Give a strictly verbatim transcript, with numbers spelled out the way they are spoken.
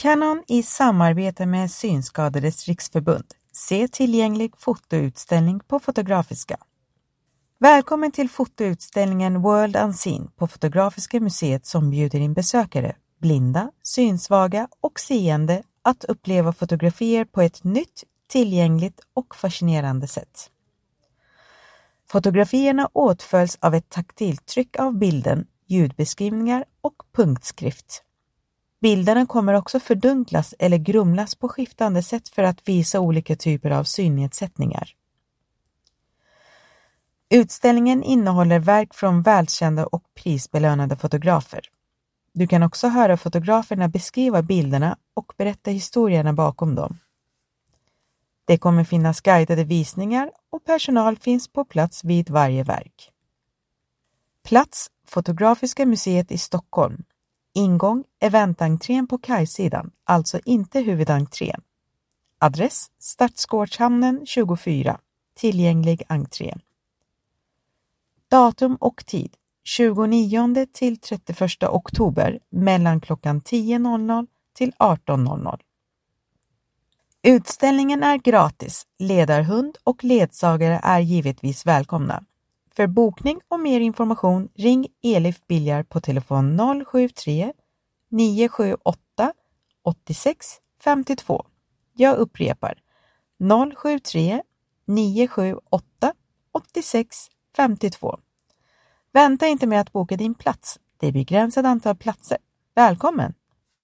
Canon i samarbete med Synskadades riksförbund. Se tillgänglig fotoutställning på Fotografiska. Välkommen till fotoutställningen World Unseen på Fotografiska museet som bjuder in besökare, blinda, synsvaga och seende att uppleva fotografier på ett nytt, tillgängligt och fascinerande sätt. Fotografierna åtföljs av ett taktilt tryck av bilden, ljudbeskrivningar och punktskrift. Bilderna kommer också fördunklas eller grumlas på skiftande sätt för att visa olika typer av synnedsättningar. Utställningen innehåller verk från välkända och prisbelönade fotografer. Du kan också höra fotograferna beskriva bilderna och berätta historierna bakom dem. Det kommer finnas guidade visningar och personal finns på plats vid varje verk. Plats Fotografiska museet i Stockholm. Ingång evententrén på kajsidan, alltså inte huvudentrén. Adress Stadsgårdshamnen tjugofyra, tillgänglig entré. Datum och tid tjugonionde till trettioförsta oktober mellan klockan tio till arton. Utställningen är gratis, ledarhund och ledsagare är givetvis välkomna. För bokning och mer information ring Elif Biljar på telefon noll sju tre nio sju åtta åtta sex fem två. Jag upprepar noll sju tre nio sju åtta åtta sex fem två. Vänta inte med att boka din plats. Det är begränsat antal platser. Välkommen!